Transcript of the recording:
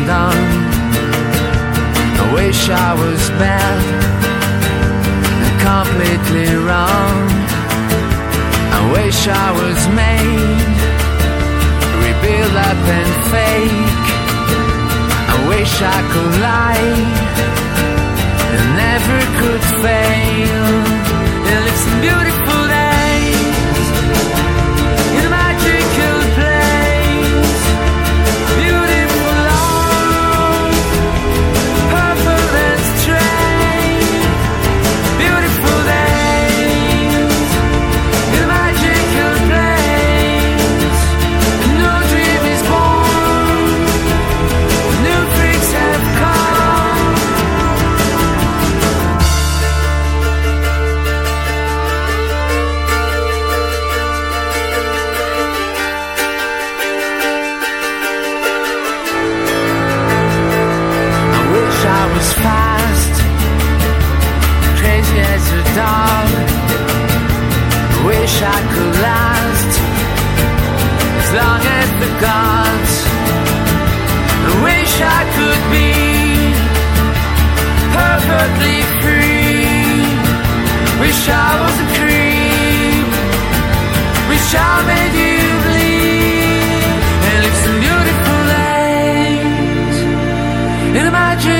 undone. I wish I was bad and completely wrong. I wish I was made, rebuild up and fake. I wish I could lie and never could fail. And it's some beautiful days in a magical place. Beautiful love, purple and straight. Beautiful days in a magical place. A new dream is born, new freaks have come. I wish I was fast, crazy as a dog. I wish I could last as long as the gods. I wish I could be perfectly free. Wish I was a creep. Wish I made you bleed. And live some beautiful days in a magic